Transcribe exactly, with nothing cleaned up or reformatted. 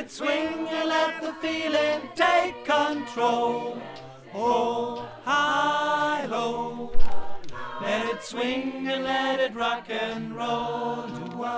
it swing and let the feeling take control. Oh, hi-lo. Let it swing and let it rock and roll. Do-wah.